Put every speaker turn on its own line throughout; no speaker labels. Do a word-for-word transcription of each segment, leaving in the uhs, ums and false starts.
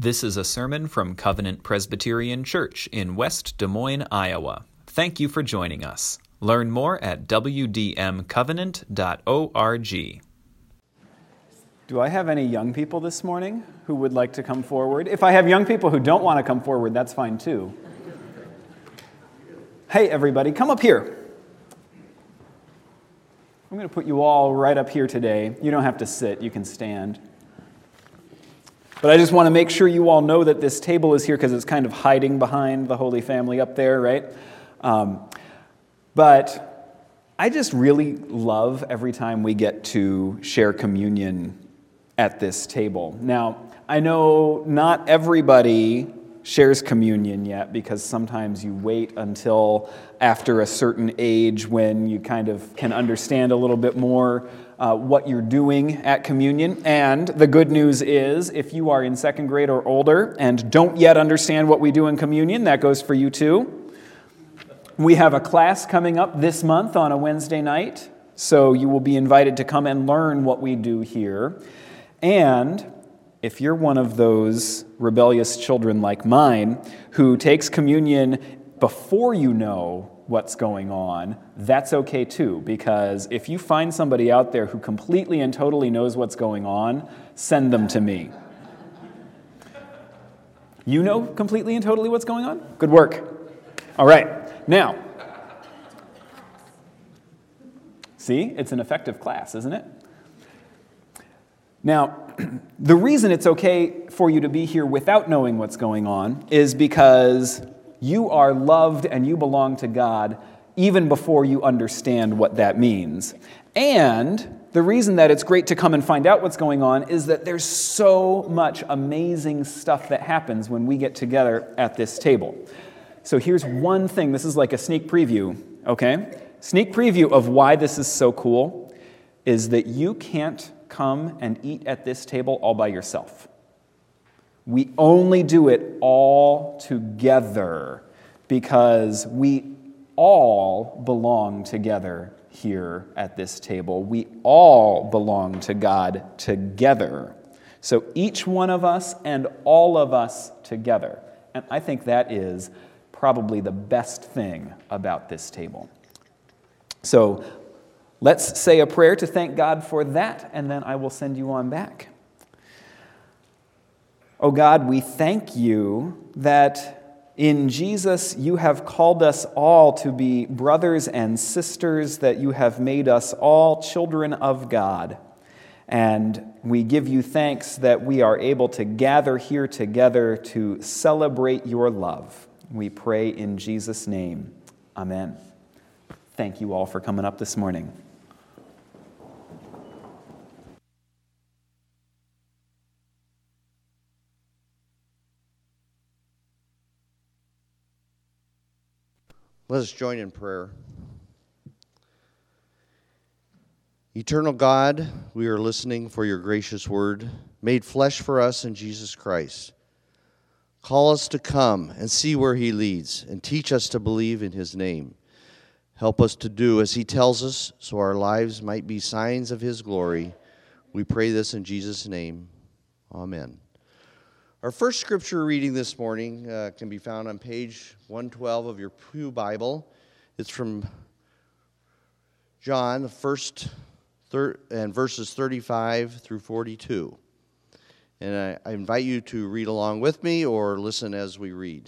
This is a sermon from Covenant Presbyterian Church in West Des Moines, Iowa. Thank you for joining us. Learn more at w d m covenant dot org.
Do I have any young people this morning who would like to come forward? If I have young people who don't want to come forward, that's fine too. Hey, everybody, come up here. I'm going to put you all right up here today. You don't have to sit, you can stand. But I just want to make sure you all know that this table is here because it's kind of hiding behind the Holy Family up there, right? Um, but I just really love every time we get to share communion at this table. Now, I know not everybody shares communion yet because sometimes you wait until after a certain age when you kind of can understand a little bit more uh, what you're doing at communion. And the good news is, if you are in second grade or older and don't yet understand what we do in communion, that goes for you too. We have a class coming up this month on a Wednesday night, so you will be invited to come and learn what we do here. And if you're one of those rebellious children like mine who takes communion before you know what's going on, that's okay too, because if you find somebody out there who completely and totally knows what's going on, send them to me. You know completely and totally what's going on? Good work. All right, now, see, it's an effective class, isn't it? Now, the reason it's okay for you to be here without knowing what's going on is because you are loved and you belong to God even before you understand what that means. And the reason that it's great to come and find out what's going on is that there's so much amazing stuff that happens when we get together at this table. So here's one thing. This is like a sneak preview, okay? Sneak preview of why this is so cool is that you can't come and eat at this table all by yourself. We only do it all together because we all belong together here at this table. We all belong to God together. So each one of us and all of us together. And I think that is probably the best thing about this table. So let's say a prayer to thank God for that, and then I will send you on back. Oh God, we thank you that in Jesus you have called us all to be brothers and sisters, that you have made us all children of God. And we give you thanks that we are able to gather here together to celebrate your love. We pray in Jesus' name. Amen. Thank you all for coming up this morning.
Let us join in prayer. Eternal God, we are listening for your gracious word, made flesh for us in Jesus Christ. Call us to come and see where he leads, and teach us to believe in his name. Help us to do as he tells us, so our lives might be signs of his glory. We pray this in Jesus' name. Amen. Our first scripture reading this morning uh, can be found on page one twelve of your Pew Bible. It's from John, the first thir- and verses thirty-five through forty-two. And I, I invite you to read along with me or listen as we read.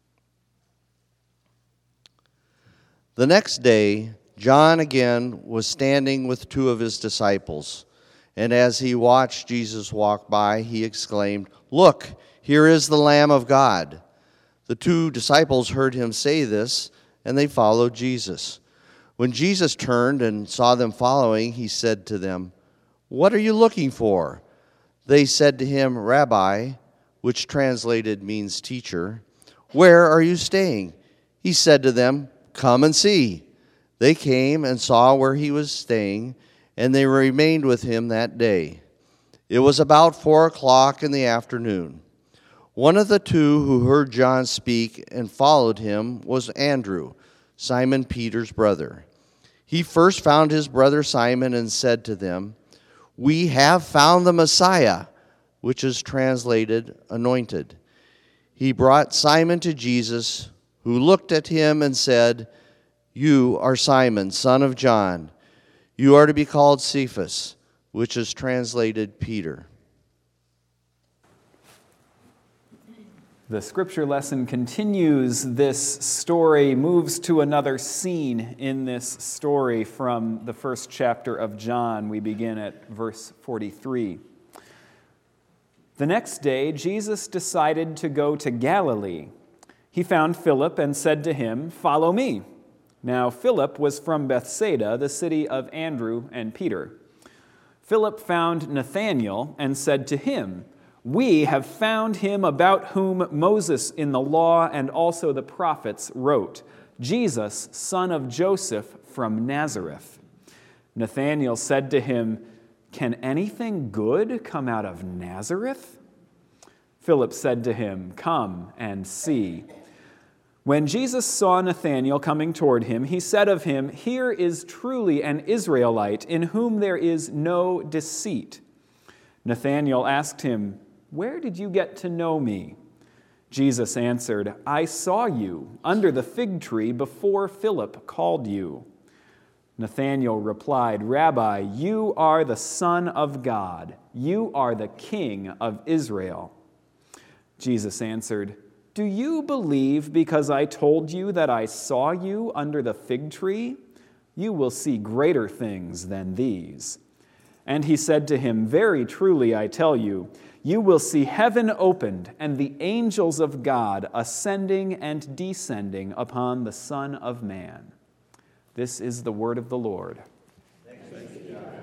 The next day, John again was standing with two of his disciples. And as he watched Jesus walk by, he exclaimed, "Look, here is the Lamb of God." The two disciples heard him say this, and they followed Jesus. When Jesus turned and saw them following, he said to them, "What are you looking for?" They said to him, "Rabbi," which translated means teacher, "where are you staying?" He said to them, "Come and see." They came and saw where he was staying, and they remained with him that day. It was about four o'clock in the afternoon. One of the two who heard John speak and followed him was Andrew, Simon Peter's brother. He first found his brother Simon and said to them, "We have found the Messiah," which is translated anointed. He brought Simon to Jesus, who looked at him and said, "You are Simon, son of John. You are to be called Cephas," which is translated Peter.
The scripture lesson continues this story, moves to another scene in this story from the first chapter of John. We begin at verse forty-three. The next day, Jesus decided to go to Galilee. He found Philip and said to him, "Follow me." Now Philip was from Bethsaida, the city of Andrew and Peter. Philip found Nathanael and said to him, "We have found him about whom Moses in the law and also the prophets wrote, Jesus, son of Joseph from Nazareth." Nathanael said to him, "Can anything good come out of Nazareth?" Philip said to him, "Come and see." When Jesus saw Nathanael coming toward him, he said of him, "Here is truly an Israelite in whom there is no deceit." Nathanael asked him, "Where did you get to know me?" Jesus answered, "I saw you under the fig tree before Philip called you." Nathanael replied, "Rabbi, you are the Son of God. You are the King of Israel." Jesus answered, "Do you believe because I told you that I saw you under the fig tree? You will see greater things than these." And he said to him, "Very truly I tell you, you will see heaven opened and the angels of God ascending and descending upon the Son of Man." This is the word of the Lord. Thanks be to God.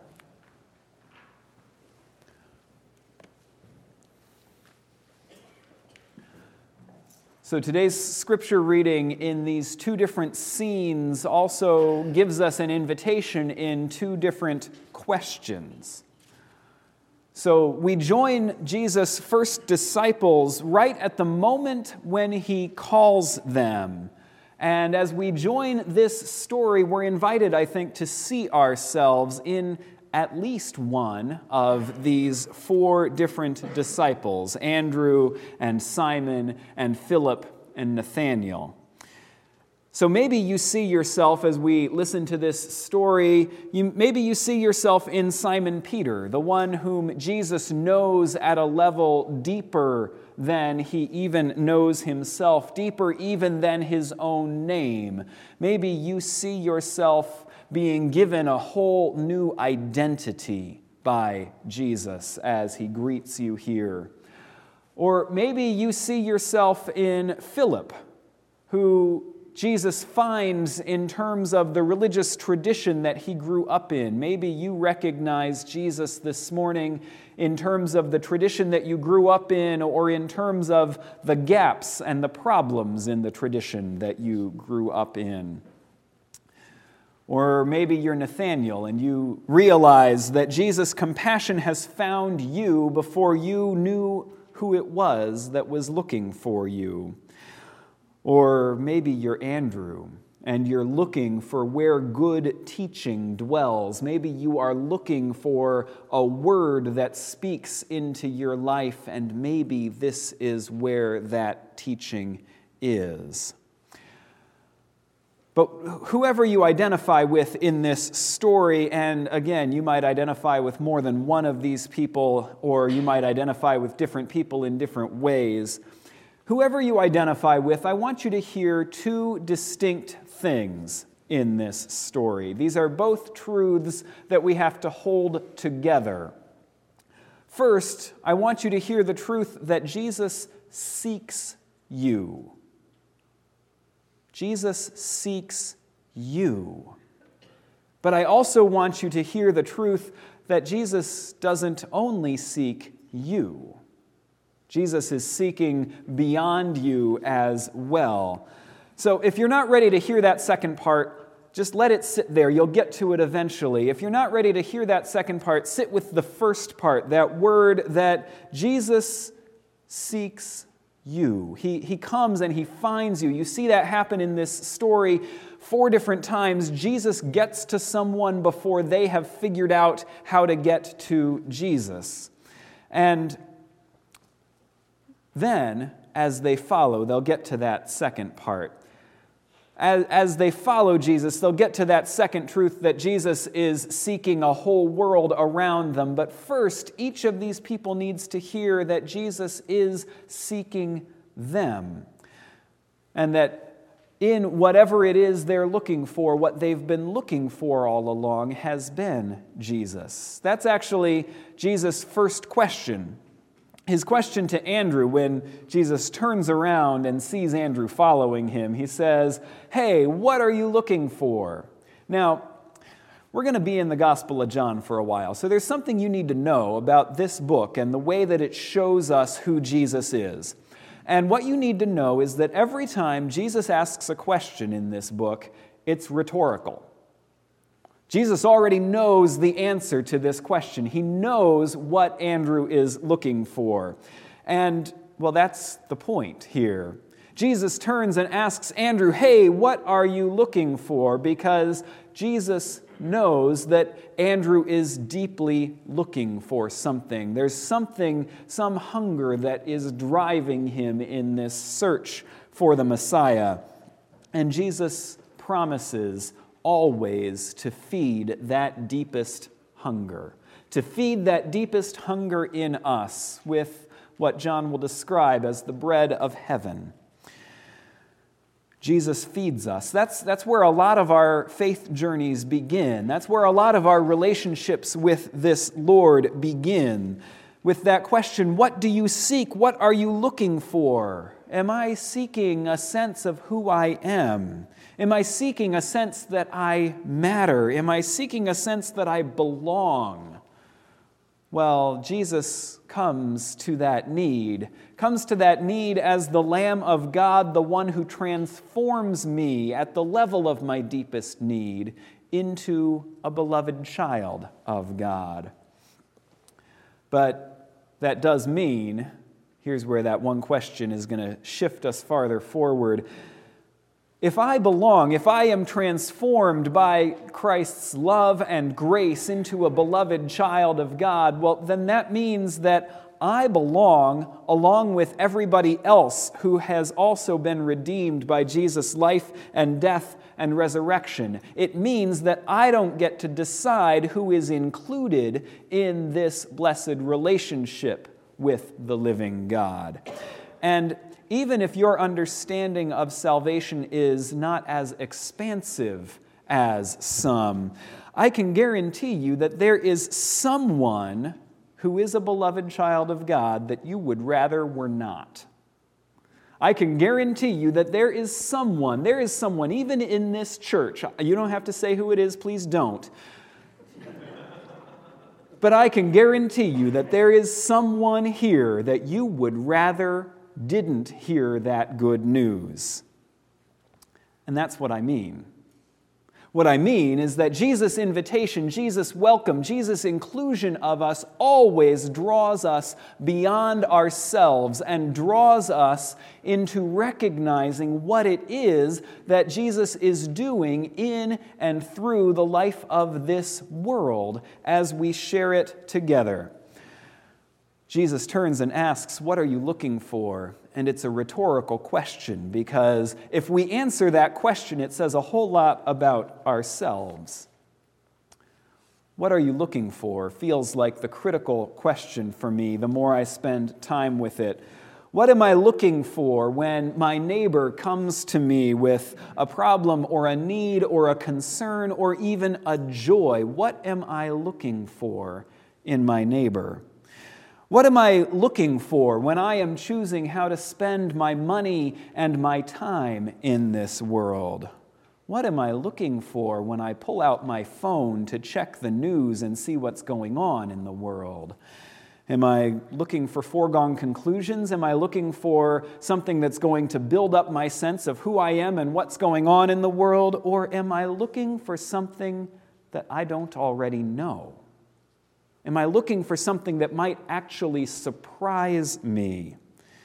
So today's scripture reading in these two different scenes also gives us an invitation in two different questions. So we join Jesus' first disciples right at the moment when he calls them. And as we join this story, we're invited, I think, to see ourselves in at least one of these four different disciples, Andrew and Simon and Philip and Nathanael. So maybe you see yourself, as we listen to this story, you, maybe you see yourself in Simon Peter, the one whom Jesus knows at a level deeper than he even knows himself, deeper even than his own name. Maybe you see yourself being given a whole new identity by Jesus as he greets you here. Or maybe you see yourself in Philip, who Jesus finds in terms of the religious tradition that he grew up in. Maybe you recognize Jesus this morning in terms of the tradition that you grew up in, or in terms of the gaps and the problems in the tradition that you grew up in. Or maybe you're Nathanael and you realize that Jesus' compassion has found you before you knew who it was that was looking for you. Or maybe you're Andrew and you're looking for where good teaching dwells. Maybe you are looking for a word that speaks into your life, and maybe this is where that teaching is. But whoever you identify with in this story, and again, you might identify with more than one of these people, or you might identify with different people in different ways. Whoever you identify with, I want you to hear two distinct things in this story. These are both truths that we have to hold together. First, I want you to hear the truth that Jesus seeks you. Jesus seeks you. But I also want you to hear the truth that Jesus doesn't only seek you. Jesus is seeking beyond you as well. So if you're not ready to hear that second part, just let it sit there. You'll get to it eventually. If you're not ready to hear that second part, sit with the first part, that word that Jesus seeks you. He, he comes and he finds you. You see that happen in this story four different times. Jesus gets to someone before they have figured out how to get to Jesus. And then, as they follow, they'll get to that second part. As, as they follow Jesus, they'll get to that second truth that Jesus is seeking a whole world around them. But first, each of these people needs to hear that Jesus is seeking them. And that in whatever it is they're looking for, what they've been looking for all along has been Jesus. That's actually Jesus' first question. His question to Andrew when Jesus turns around and sees Andrew following him, he says, "Hey, what are you looking for?" Now, we're going to be in the Gospel of John for a while, so there's something you need to know about this book and the way that it shows us who Jesus is. And what you need to know is that every time Jesus asks a question in this book, it's rhetorical. Jesus already knows the answer to this question. He knows what Andrew is looking for. And, well, that's the point here. Jesus turns and asks Andrew, "Hey, what are you looking for?" Because Jesus knows that Andrew is deeply looking for something. There's something, some hunger that is driving him in this search for the Messiah. And Jesus promises always to feed that deepest hunger, to feed that deepest hunger in us with what John will describe as the bread of heaven. Jesus feeds us. That's, that's where a lot of our faith journeys begin. That's where a lot of our relationships with this Lord begin. With that question, what do you seek? What are you looking for? Am I seeking a sense of who I am? Am I seeking a sense that I matter? Am I seeking a sense that I belong? Well, Jesus comes to that need, comes to that need as the Lamb of God, the one who transforms me at the level of my deepest need into a beloved child of God. But that does mean, here's where that one question is going to shift us farther forward. If I belong, if I am transformed by Christ's love and grace into a beloved child of God, well, then that means that I belong along with everybody else who has also been redeemed by Jesus' life and death and resurrection. It means that I don't get to decide who is included in this blessed relationship with the living God. And even if your understanding of salvation is not as expansive as some, I can guarantee you that there is someone who is a beloved child of God that you would rather were not. I can guarantee you that there is someone, there is someone, even in this church, you don't have to say who it is, please don't. But I can guarantee you that there is someone here that you would rather didn't hear that good news. And that's what I mean. What I mean is that Jesus' invitation, Jesus' welcome, Jesus' inclusion of us always draws us beyond ourselves and draws us into recognizing what it is that Jesus is doing in and through the life of this world as we share it together. Jesus turns and asks, "What are you looking for?" And it's a rhetorical question because if we answer that question, it says a whole lot about ourselves. What are you looking for feels like the critical question for me the more I spend time with it. What am I looking for when my neighbor comes to me with a problem or a need or a concern or even a joy? What am I looking for in my neighbor? What am I looking for when I am choosing how to spend my money and my time in this world? What am I looking for when I pull out my phone to check the news and see what's going on in the world? Am I looking for foregone conclusions? Am I looking for something that's going to build up my sense of who I am and what's going on in the world? Or am I looking for something that I don't already know? Am I looking for something that might actually surprise me?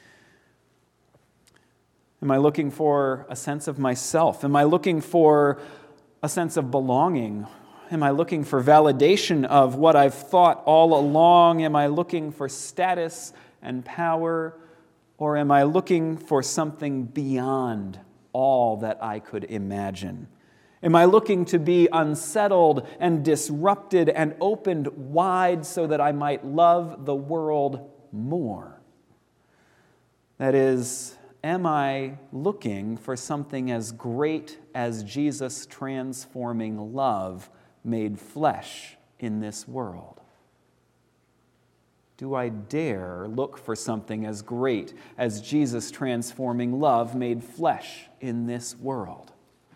Am I looking for a sense of myself? Am I looking for a sense of belonging? Am I looking for validation of what I've thought all along? Am I looking for status and power? Or am I looking for something beyond all that I could imagine? Am I looking to be unsettled and disrupted and opened wide so that I might love the world more? That is, am I looking for something as great as Jesus' transforming love made flesh in this world? Do I dare look for something as great as Jesus' transforming love made flesh in this world?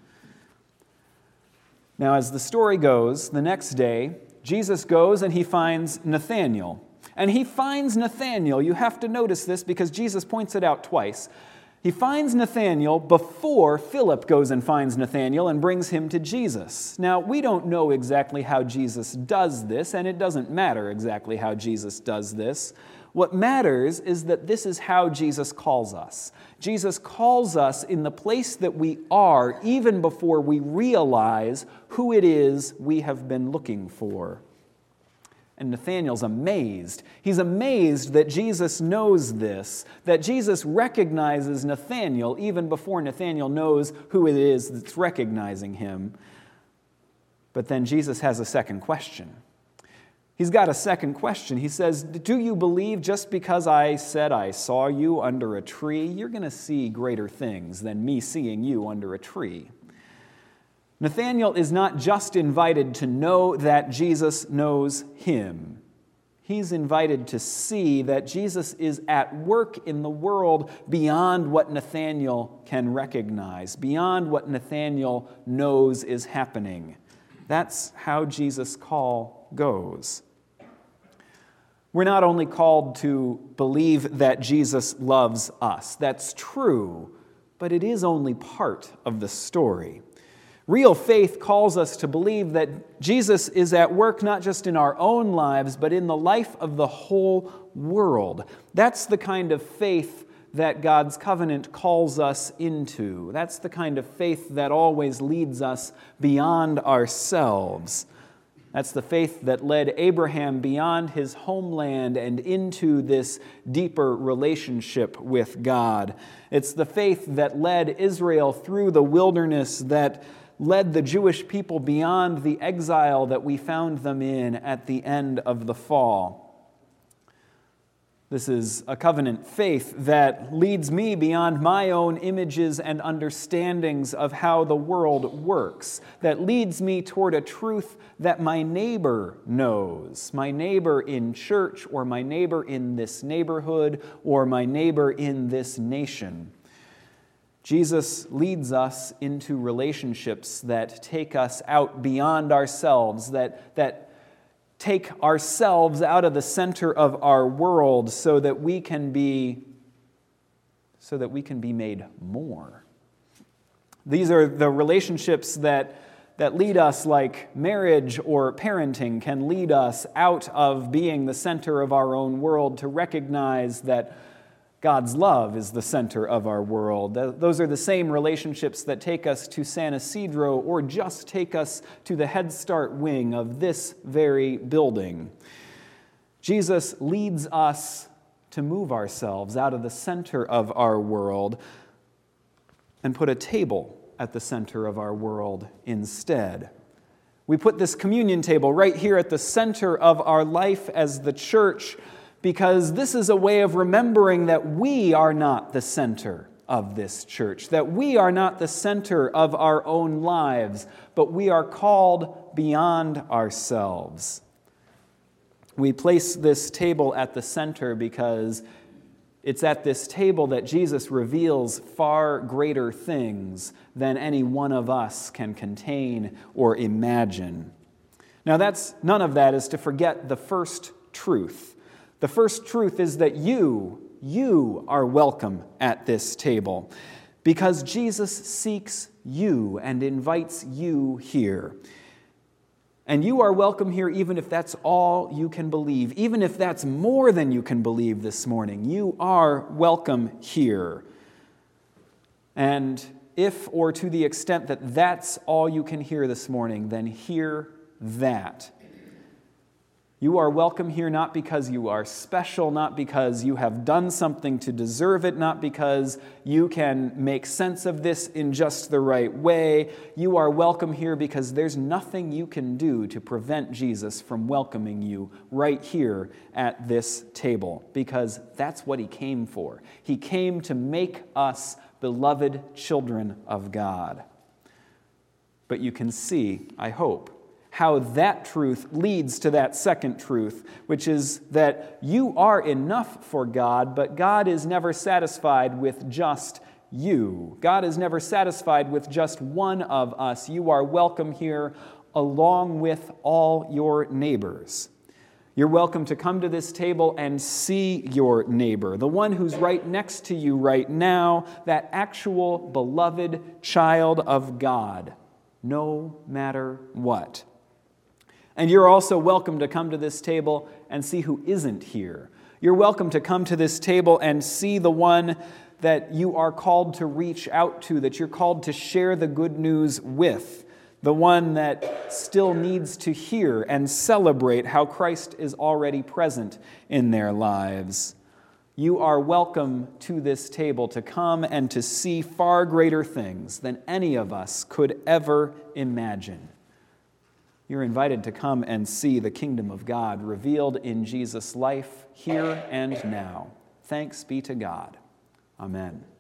Now, as the story goes, the next day, Jesus goes and he finds Nathanael. And he finds Nathanael. You have to notice this because Jesus points it out twice. He finds Nathanael before Philip goes and finds Nathanael and brings him to Jesus. Now, we don't know exactly how Jesus does this, and it doesn't matter exactly how Jesus does this. What matters is that this is how Jesus calls us. Jesus calls us in the place that we are even before we realize who it is we have been looking for. And Nathanael's amazed. He's amazed that Jesus knows this, that Jesus recognizes Nathanael even before Nathanael knows who it is that's recognizing him. But then Jesus has a second question. He's got a second question. He says, do you believe just because I said I saw you under a tree, you're going to see greater things than me seeing you under a tree? Nathanael is not just invited to know that Jesus knows him. He's invited to see that Jesus is at work in the world beyond what Nathanael can recognize, beyond what Nathanael knows is happening. That's how Jesus' call goes. We're not only called to believe that Jesus loves us. That's true, but it is only part of the story. Real faith calls us to believe that Jesus is at work not just in our own lives, but in the life of the whole world. That's the kind of faith that God's covenant calls us into. That's the kind of faith that always leads us beyond ourselves. That's the faith that led Abraham beyond his homeland and into this deeper relationship with God. It's the faith that led Israel through the wilderness, that led the Jewish people beyond the exile that we found them in at the end of the fall. This is a covenant faith that leads me beyond my own images and understandings of how the world works, that leads me toward a truth that my neighbor knows, my neighbor in church, or my neighbor in this neighborhood, or my neighbor in this nation. Jesus leads us into relationships that take us out beyond ourselves, that, that take ourselves out of the center of our world so that we can be, so that we can be made more. These are the relationships that, that lead us, like marriage or parenting can lead us out of being the center of our own world to recognize that God's love is the center of our world. Those are the same relationships that take us to San Isidro or just take us to the Head Start wing of this very building. Jesus leads us to move ourselves out of the center of our world and put a table at the center of our world instead. We put this communion table right here at the center of our life as the church, because this is a way of remembering that we are not the center of this church, that we are not the center of our own lives, but we are called beyond ourselves. We place this table at the center because it's at this table that Jesus reveals far greater things than any one of us can contain or imagine. Now, that's none of that is to forget the first truth. The first truth is that you, you are welcome at this table because Jesus seeks you and invites you here. And you are welcome here even if that's all you can believe, even if that's more than you can believe this morning. You are welcome here. And if or to the extent that that's all you can hear this morning, then hear that. You are welcome here not because you are special, not because you have done something to deserve it, not because you can make sense of this in just the right way. You are welcome here because there's nothing you can do to prevent Jesus from welcoming you right here at this table, because that's what he came for. He came to make us beloved children of God. But you can see, I hope, how that truth leads to that second truth, which is that you are enough for God, but God is never satisfied with just you. God is never satisfied with just one of us. You are welcome here along with all your neighbors. You're welcome to come to this table and see your neighbor, the one who's right next to you right now, that actual beloved child of God, no matter what. And you're also welcome to come to this table and see who isn't here. You're welcome to come to this table and see the one that you are called to reach out to, that you're called to share the good news with, the one that still needs to hear and celebrate how Christ is already present in their lives. You are welcome to this table to come and to see far greater things than any of us could ever imagine. You're invited to come and see the kingdom of God revealed in Jesus' life here and now. Thanks be to God. Amen.